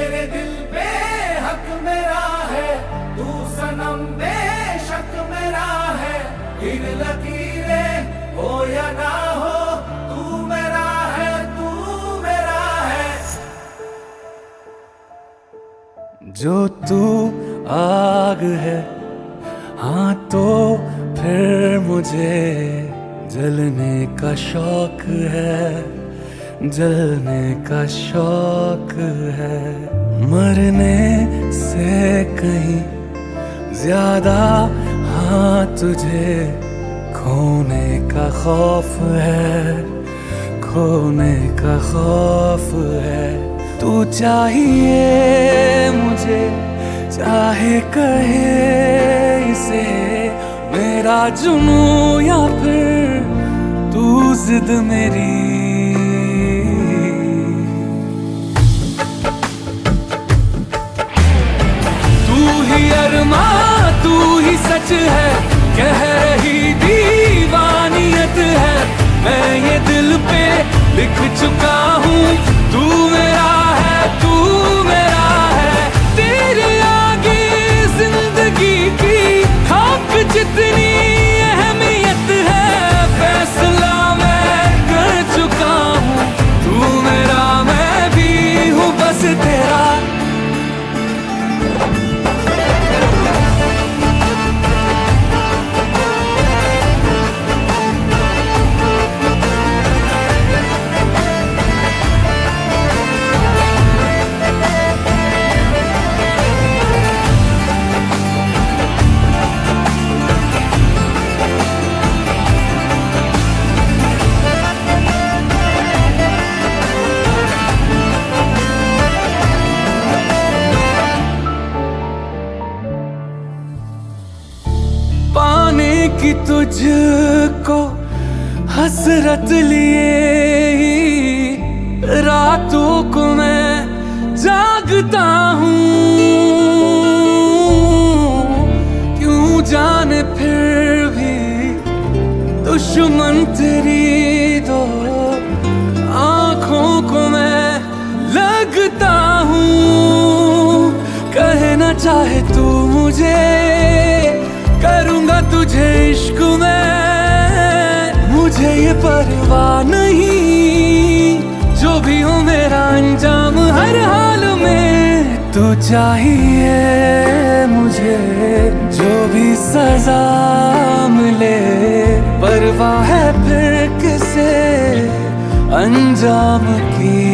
मेरे दिल पे हक मेरा है, तू सनम बेशक मेरा है। इन लकीरें हो या ना हो, तू मेरा है, तू मेरा है। जो तू आग है, हाँ तो फिर मुझे जलने का शौक है, जलने का शौक है। मरने से कहीं ज्यादा हाँ तुझे खोने का खौफ है, खोने का खौफ है। तू चाहिए मुझे, चाहे कहे इसे मेरा जुनू या फिर तू जिद मेरी। तू ही अरमा, तू ही सच है, कह रही दीवानियत है। मैं ये दिल पे लिख चुका हूँ, तू मेरा है, तू मेरा है। तेरे आगे जिंदगी की खाक जितनी अहमियत है। फैसला मैं कर चुका हूँ, तू मेरा मैं भी हूँ बस तेरा। पाने की तुझको हसरत लिए ही रातों को मैं जागता हूँ। क्यों जाने फिर भी दुश्मन तेरी दो आँखों को मैं लगता हूँ। कहना चाहे तू मुझे, करूंगा तुझे इश्क में। मुझे ये परवाह नहीं, जो भी हो मेरा अंजाम हर हाल में। तू चाहिए मुझे, जो भी सजा मिले, परवाह है फिर किसे अंजाम की।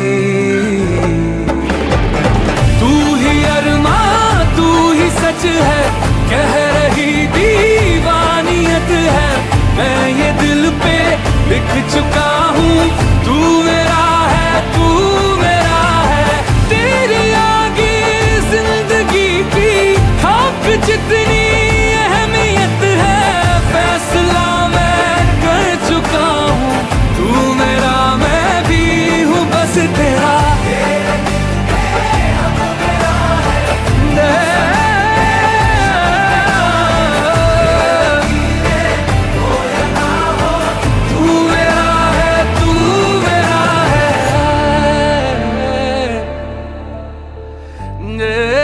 तू ही अरमा, तू ही सच है, कह रही दीवानियत है। मैं ये दिल पे लिख चुका हूँ, तू मेरा है, तू मेरा है। तेरे आगे जिंदगी की खाक जितनी अहमियत है। फैसला मैं कर चुका हूँ, तू मेरा मैं भी हूँ बस तेरा। Yeah.